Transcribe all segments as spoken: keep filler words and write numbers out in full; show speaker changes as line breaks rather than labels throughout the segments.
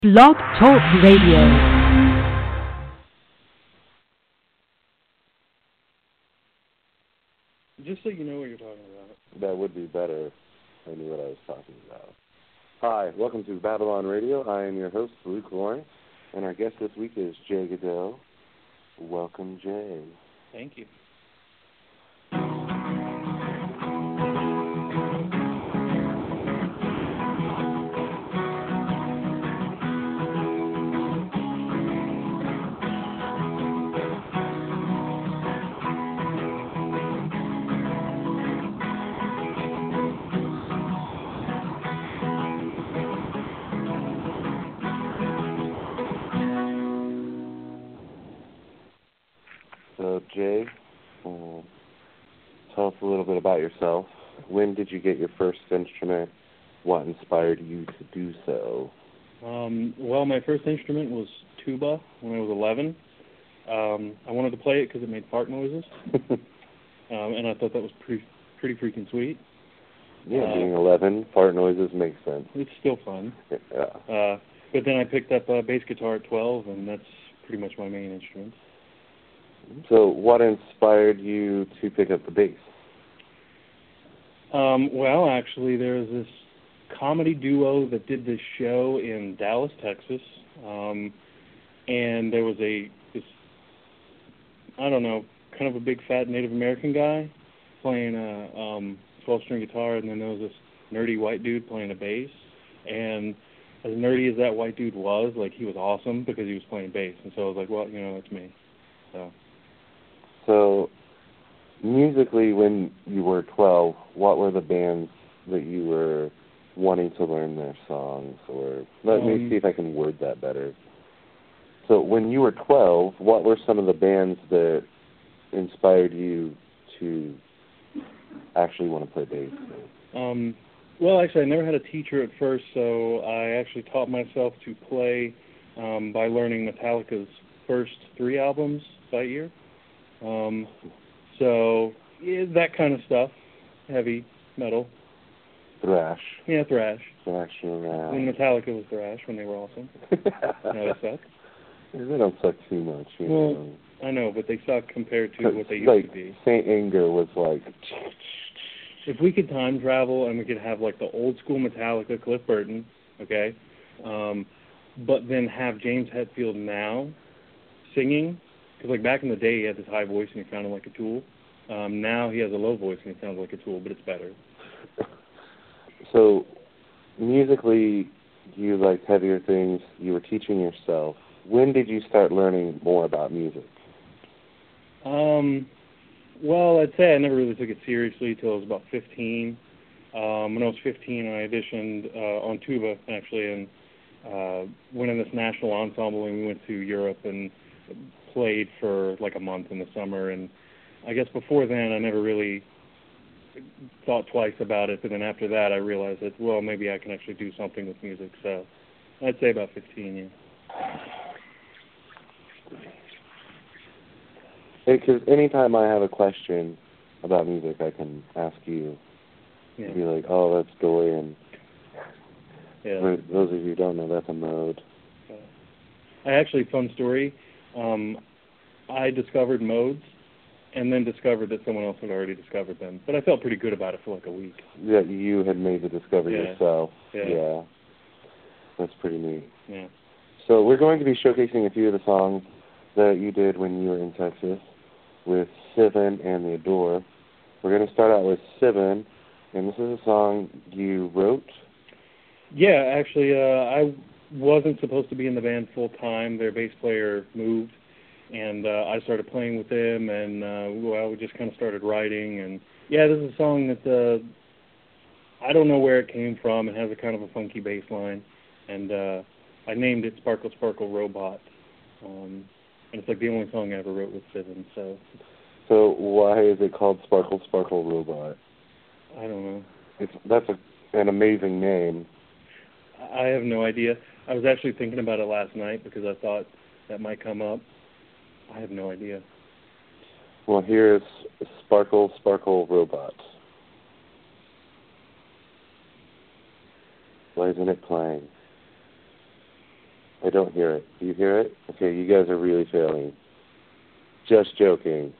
Blog Talk Radio.
Just so you know what you're talking about.
That would be better if I knew what I was talking about. Hi, welcome to Babylon Radio. I am your host, Luke Lawrence, and our guest this week is Jay Goodell. Welcome, Jay.
Thank you.
So, Jay, uh, tell us a little bit about yourself. When did you get your first instrument? What inspired you to do so?
Um, well, my first instrument was tuba when I was eleven. Um, I wanted to play it because it made fart noises, um, and I thought that was pretty, pretty freaking sweet.
Yeah,
uh,
being eleven, fart noises make sense.
It's still fun.
Yeah.
Uh, but then I picked up a bass guitar at twelve, and that's pretty much my main instrument.
So what inspired you to pick up the bass?
Um, well, actually, there was this comedy duo that did this show in Dallas, Texas, um, and there was a, this, I don't know, kind of a big fat Native American guy playing a um, twelve-string guitar, and then there was this nerdy white dude playing a bass, and as nerdy as that white dude was, like, he was awesome because he was playing bass, and so I was like, well, you know, that's me, so...
So, musically, when you were twelve, what were the bands that you were wanting to learn their songs? Or let
um,
me see if I can word that better. So, when you were twelve, what were some of the bands that inspired you to actually want to play bass?
Um, well, actually, I never had a teacher at first, so I actually taught myself to play um, by learning Metallica's first three albums that year. Um, so, yeah, that kind of stuff. Heavy metal.
Thrash.
Yeah, thrash.
Thrash around.
When Metallica was thrash, when they were awesome. Now they suck.
They don't suck too much, you
well,
know.
I know, but they suck compared to what they used
like,
to be.
Saint Anger was like...
If we could time travel and we could have, like, the old-school Metallica, Cliff Burton, okay, um, but then have James Hetfield now singing... Because, like, back in the day, he had this high voice and he sounded like a Tool. Um, now he has a low voice and he sounds like a Tool, but it's better.
So, musically, you liked heavier things. You were teaching yourself. When did you start learning more about music?
Um, well, I'd say I never really took it seriously until I was about fifteen. Um, when I was fifteen, I auditioned uh, on tuba, actually, and uh, went in this national ensemble, and we went to Europe and played for like a month in the summer, and I guess before then I never really thought twice about it, but then after that I realized that, well, maybe I can actually do something with music, so I'd say about fifteen, yeah.
Because anytime I have a question about music, I can ask you.
Yeah.
Be like, oh, that's Dorian.
Yeah.
For those of you who don't know, that's a mode.
Uh, I actually, fun story, Um, I discovered modes and then discovered that someone else had already discovered them. But I felt pretty good about it for like a week.
Yeah, you had made the discovery
yeah.
yourself.
Yeah.
yeah. That's pretty neat.
Yeah.
So we're going to be showcasing a few of the songs that you did when you were in Texas with Sivan and the Adore. We're going to start out with Sivan, and this is a song you wrote?
Yeah, actually, uh, I wasn't supposed to be in the band full time. Their bass player moved, and uh, I started playing with them, and uh, well, we just kind of started writing. And yeah, this is a song that uh, I don't know where it came from. It has a kind of a funky bass line, and uh, I named it Sparkle Sparkle Robot. Um, and it's like the only song I ever wrote with Sivan. So.
So why is it called Sparkle Sparkle Robot?
I don't know.
It's that's a, an amazing name.
I have no idea. I was actually thinking about it last night because I thought that might come up. I have no idea.
Well, here's Sparkle Sparkle Robot. Why isn't it playing? I don't hear it. Do you hear it? Okay, you guys are really failing. Just joking.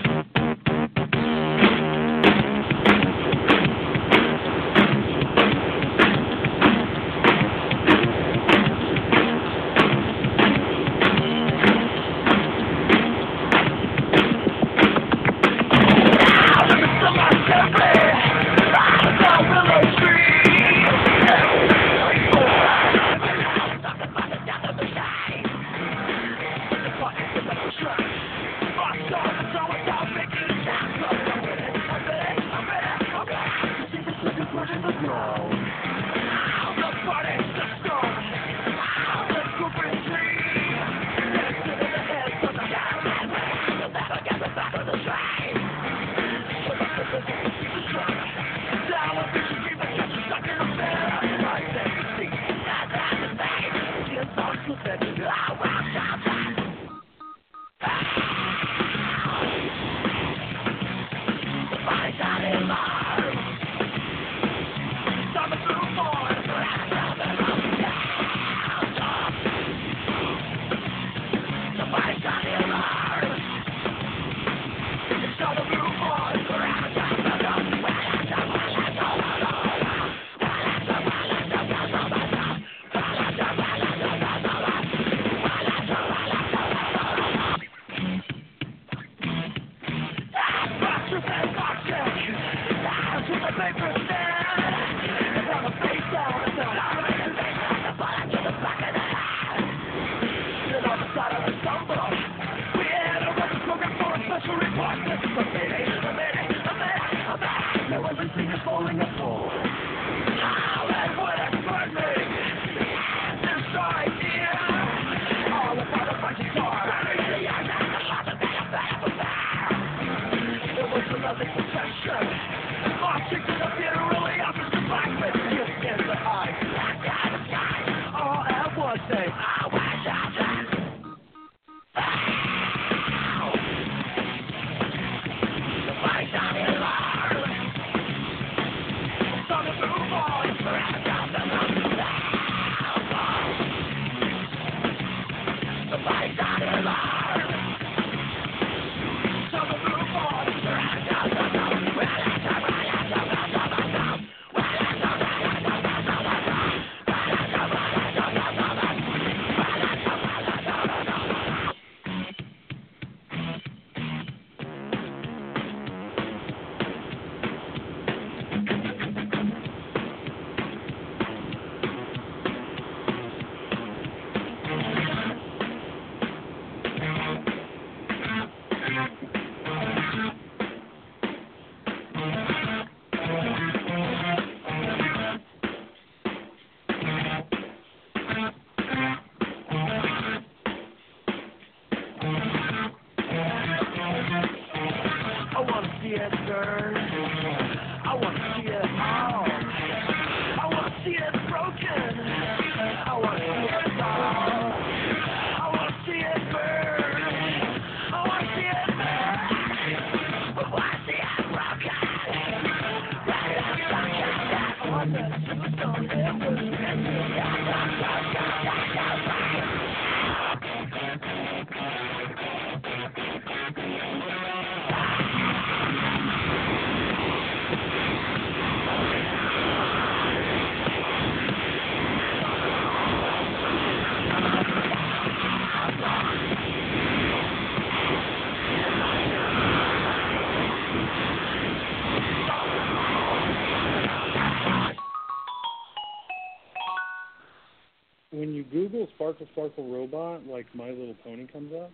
When you Google Sparkle Sparkle Robot, like My Little Pony comes up.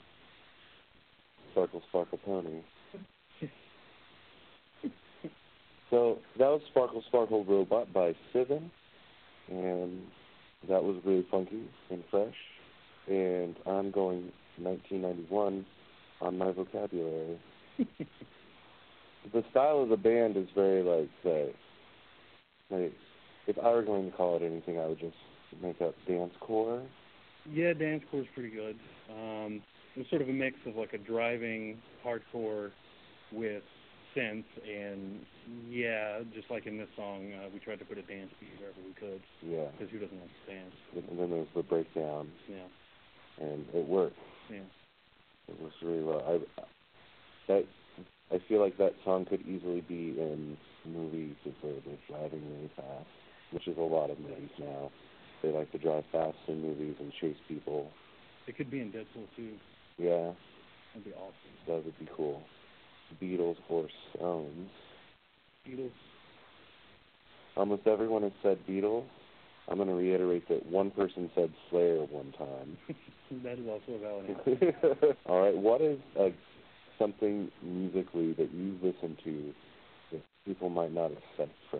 Sparkle Sparkle Pony. So that was Sparkle Sparkle Robot by Sivan, and that was really funky and fresh. And I'm going nineteen ninety-one on my vocabulary. The style of the band is very like, say, like if I were going to call it anything, I would just make up dancecore.
Yeah, dancecore's pretty good. Um, it was sort of a mix of like a driving hardcore with sense, and yeah, just like in this song, uh, we tried to put a dance beat wherever we could.
Yeah.
Because who doesn't like to dance?
And then there's the breakdown.
Yeah.
And it worked.
Yeah.
It was really well. I, that, I feel like that song could easily be in movies if they're driving really fast, which is a lot of movies now. They like to drive fast in movies and chase people.
It could be in Deadpool too.
Yeah.
That'd be awesome.
That would be cool. Beatles or Stones.
Beatles.
Almost everyone has said Beatles. I'm going to reiterate that one person said Slayer one time.
That is also a valid answer.
All right. What is uh, something musically that you listen to that people might not expect from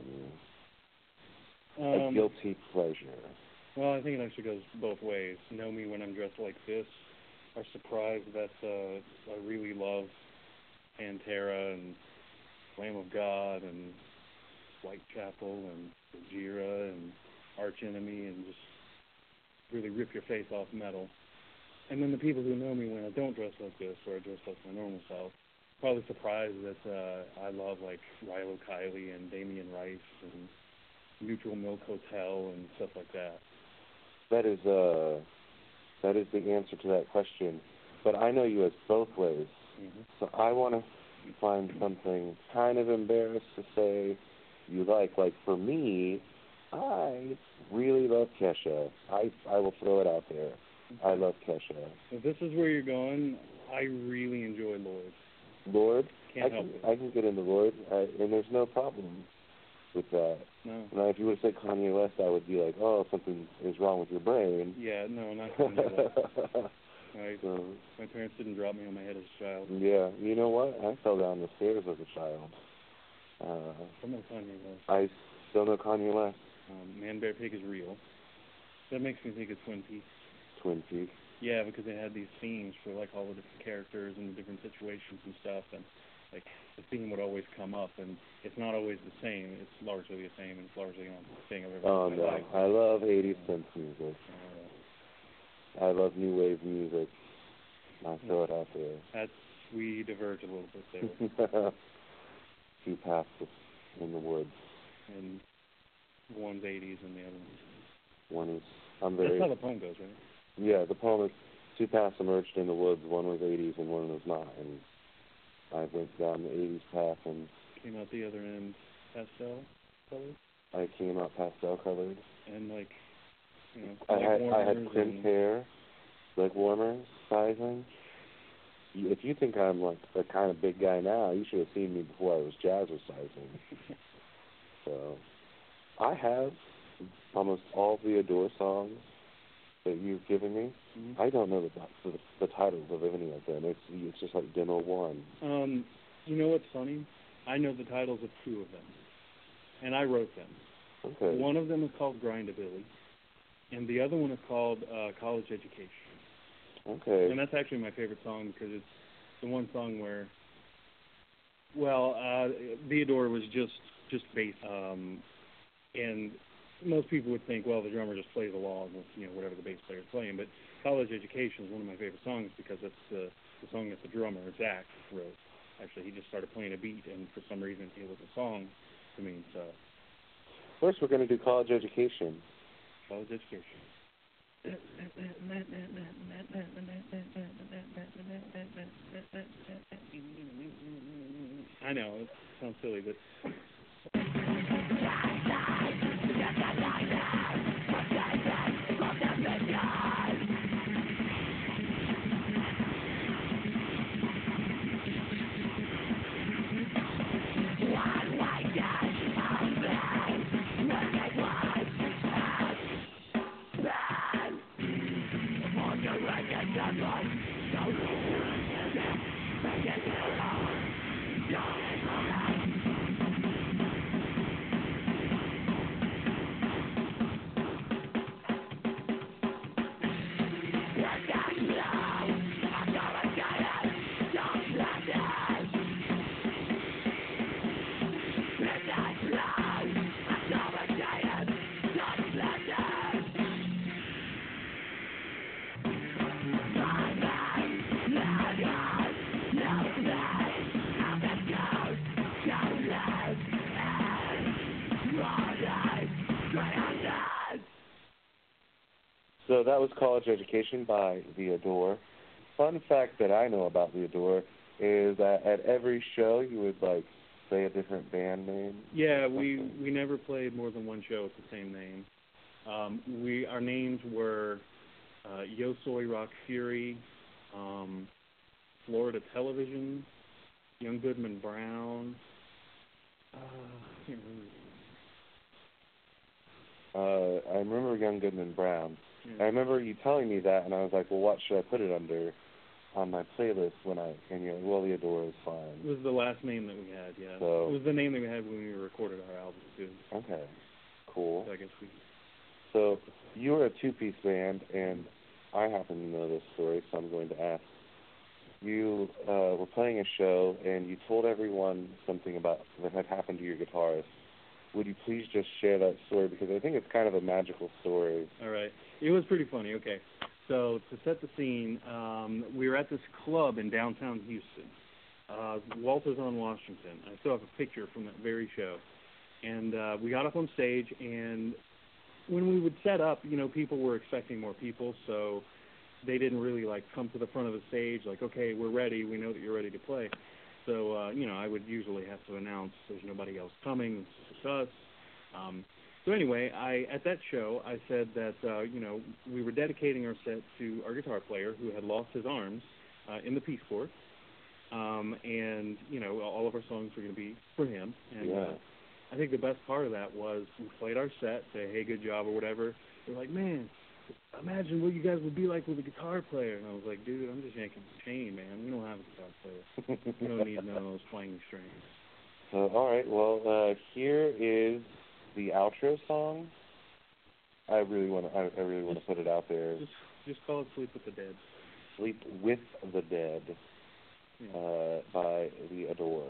you?
Um,
a guilty pleasure.
Well, I think it actually goes both ways. Know me when I'm dressed like this. Are surprised that uh, I really love Pantera and Lamb of God and Whitechapel and Gojira and Arch Enemy and just really rip your face off metal. And then the people who know me when I don't dress like this or I dress like my normal self, probably surprised that uh, I love like Rilo Kiley and Damien Rice and Neutral Milk Hotel and stuff like that.
That is uh, that is the answer to that question. But I know you as both ways.
Mm-hmm.
So I want to find something kind of embarrassed to say you like. Like for me, I really love Kesha. I I will throw it out there. I love Kesha.
If this is where you're going, I really enjoy Lorde.
Lorde?
Can't
I
help
can,
it.
I can get into Lorde, I, and there's no problem with that.
No.
Now, if you would say Kanye West, I would be like, oh, something is wrong with your brain.
Yeah, no, not Kanye West. Right.
So,
my parents didn't drop me on my head as a child.
yeah, you know what? I fell down the stairs as a child. Uh,
I know Kanye West.
I still know Kanye West.
Um, Man Bear Pig is real. That makes me think of Twin Peaks.
Twin Peaks.
Yeah, because they had these themes for like all the different characters and the different situations and stuff, and like the theme would always come up, and it's not always the same. It's largely the same, and it's largely on the thing I've ever
Oh
seen in
no,
my life.
I love eighties synth music.
Uh,
I love new wave music. I throw it out there.
That's we diverge a little bit there.
Two paths in the woods.
And one's eighties and the other
One
one's.
is I'm very.
That's how the poem goes, right?
Yeah, the poem is two paths emerged in the woods. One was eighties and one was not. And I went down the eighties path and
Came out the other end pastel colored.
I came out pastel colored.
And like, you know,
I
leg
had I had
warmers
crimped
and-
hair, leg warmers, sizing. You- If you think I'm like the kind of big guy now, you should have seen me before I was jazzercising. So, I have almost all the Adore songs that you've given me.
Mhm.
I don't know the, the the titles of any of them. It's it's just like demo one.
Um, you know what's funny? I know the titles of two of them, and I wrote them.
Okay.
One of them is called Grindabilly, and the other one is called uh, College Education.
Okay.
And that's actually my favorite song because it's the one song where, well, uh, Theodore was just just bass, um, and most people would think, well, the drummer just plays along with you know whatever the bass player is playing. But College Education is one of my favorite songs because it's the the song that the drummer Zach wrote. Actually, he just started playing a beat, and for some reason, it was a song to me. So,
First, we're going to do College Education.
College Education. I know it sounds silly, but.
So that was College Education by The Adore. Fun fact that I know about The Adore is that at every show you would, like, say a different band name.
Yeah, we, we never played more than one show with the same name. Um, we Our names were uh, Yo Soy Rock Fury, um, Florida Television, Young Goodman Brown. Uh, I can't remember.
Uh, I remember Young Goodman Brown.
Yeah.
I remember you telling me that, and I was like, well, what should I put it under on my playlist when I, and you're like, well, The Adore is fine.
It was the last name that we had, yeah.
So,
it was the name that we had when we recorded our album, too.
Okay, cool.
So I guess we...
So you were a two-piece band, and I happen to know this story, so I'm going to ask. You uh, were playing a show, and you told everyone something about that had happened to your guitarist. Would you please just share that story, because I think it's kind of a magical story.
All right. It was pretty funny. Okay. So to set the scene, um, we were at this club in downtown Houston, uh, Walters on Washington. I still have a picture from that very show. And uh, we got up on stage, and when we would set up, you know, people were expecting more people, so they didn't really, like, come to the front of the stage, like, okay, we're ready, we know that you're ready to play. So, uh, you know, I would usually have to announce there's nobody else coming, it's just us. Um, so anyway, I at that show, I said that, uh, you know, we were dedicating our set to our guitar player who had lost his arms uh, in the Peace Corps. Um, and, you know, all of our songs were going to be for him. And
yeah.
uh, I think the best part of that was we played our set, say, hey, good job or whatever. They're like, man, imagine what you guys would be like with a guitar player. And I was like, dude, I'm just yanking the chain, man. We don't have a guitar player. We don't need none of those twanging strings.
So, all right, well, uh, here is the outro song. I really want to. I, I really want to put it out there.
Just, just call it "Sleep with the Dead."
"Sleep with the Dead"
Yeah.
uh, by The Adore.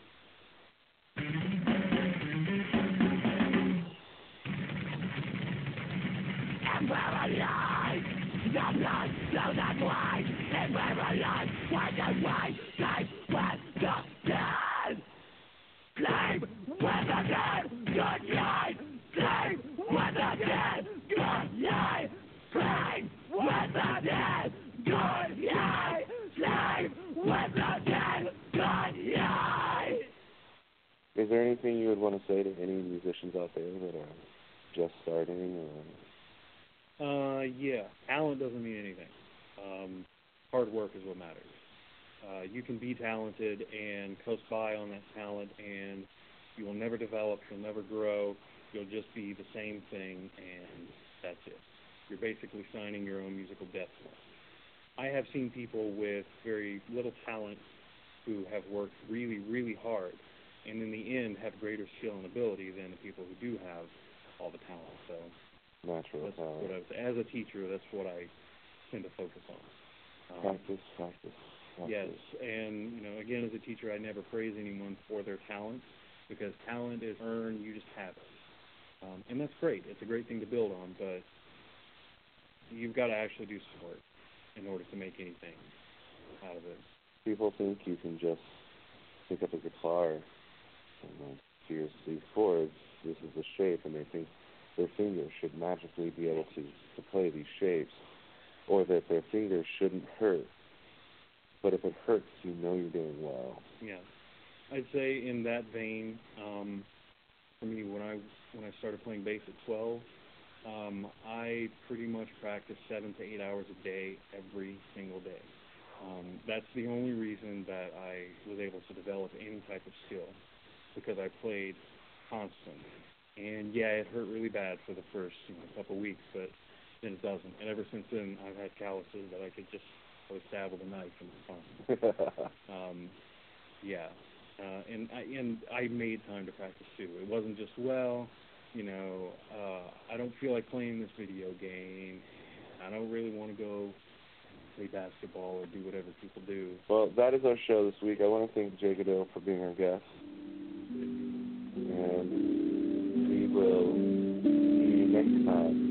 And where are you? The blood flows that way. And where are you? Why don't we sleep with the dead? Sleep with the dead. Good night. Sleep with the dead. Good night. Sleep with the dead. Good night. Sleep with the dead. Good night.
Is there anything you would want to say to any musicians out there that are just starting or...
Uh, yeah. Talent doesn't mean anything. Um, hard work is what matters. Uh, you can be talented and coast by on that talent, and you will never develop, you'll never grow, you'll just be the same thing, and that's it. You're basically signing your own musical death warrant. I have seen people with very little talent who have worked really, really hard, and in the end have greater skill and ability than the people who do have all the talent. So
natural
that's
talent.
what I was, as a teacher, that's what I tend to focus on. Um,
Practice, practice, practice.
Yes, and, you know, again, as a teacher, I never praise anyone for their talent, because talent is earned, you just have it. Um, and that's great. It's a great thing to build on, but you've got to actually do some work in order to make anything out of it.
People think you can just pick up a guitar and, like, here's these chords, this is the shape, and they think their fingers should magically be able to, to play these shapes, or that their fingers shouldn't hurt. But if it hurts, you know you're doing well.
Yeah. I'd say in that vein, um, for me, when I when I started playing bass at twelve, um, I pretty much practiced seven to eight hours a day every single day. Um, that's the only reason that I was able to develop any type of skill, because I played constantly. And yeah, it hurt really bad for the first you know, couple of weeks, but then it doesn't. And ever since then, I've had calluses that I could just always stab with a knife and it's fine. um, yeah. Uh, and I and I made time to practice too. It wasn't just, well, you know, uh, I don't feel like playing this video game. I don't really want to go play basketball or do whatever people do.
Well, that is our show this week. I want to thank Jay Goodell for being our guest. And we will see you next time.